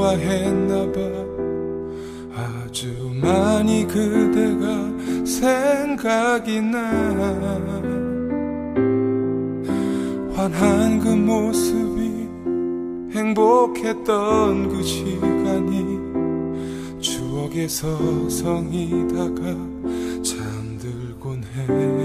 했나봐. 아주 많이 그대가 생각이 나. 환한 그 모습이 행복했던 그 시간이 추억의 서성이다가 잠들곤 해.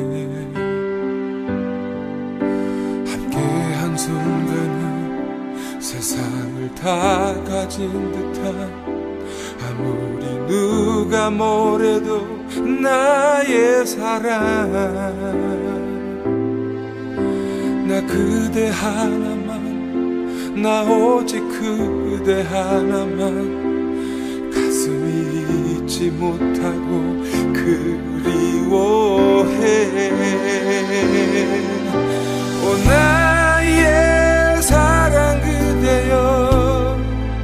함께한 순간은 세상을 다 가진 듯한, 아무리 누가 뭐래도 나의 사랑. 나 그대 하나만, 나 오직 그대 하나만 가슴이 잊지 못하고 그리워해. 오 나의 사랑 그대여,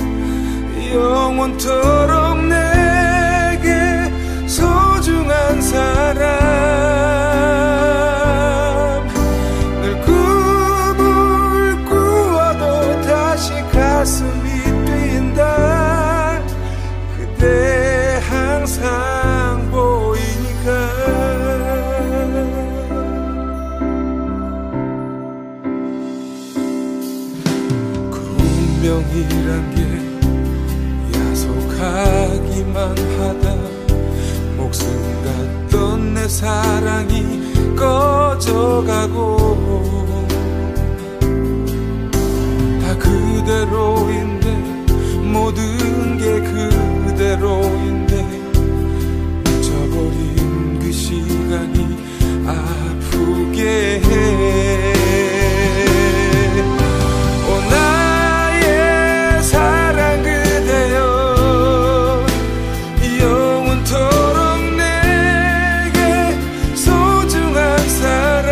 영원토록 내게 소중한 사람. 늘 꿈을 꾸어도 다시 가슴이 뛴다. 그대 항상 보이니까. 그 운명이란 게 야속하기만 하다. 목숨 같던 내 사랑이 꺼져가고, 다 그대로인데, 모든 게 그대로인데, 잊어버린 그 시간이 아프게 해. 오 나의 사랑 그대여, 영원토록 내게 소중한 사람.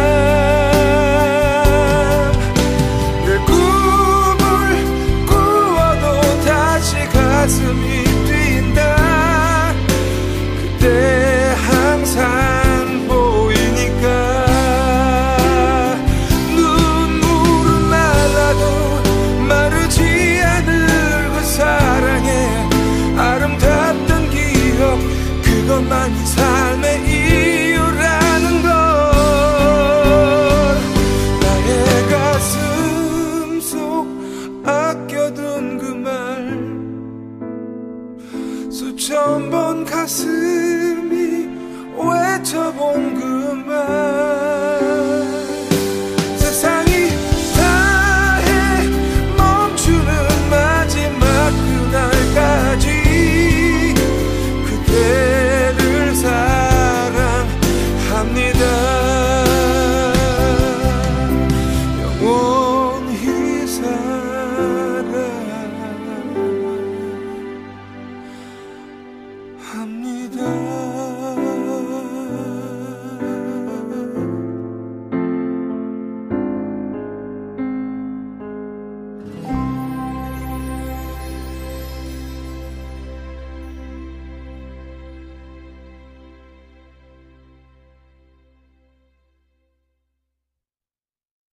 늘 꿈을 꾸어도 다시 가슴이 뛴다. 그대 항상 보이니까. 눈물은 날라도 마르지 않을 그 사랑에 아름답던 기억, 그것만이 삶의 이유라는 걸. 나의 가슴 속 아껴둔 그 말, 수천 번 가슴이 외쳐본 그 말.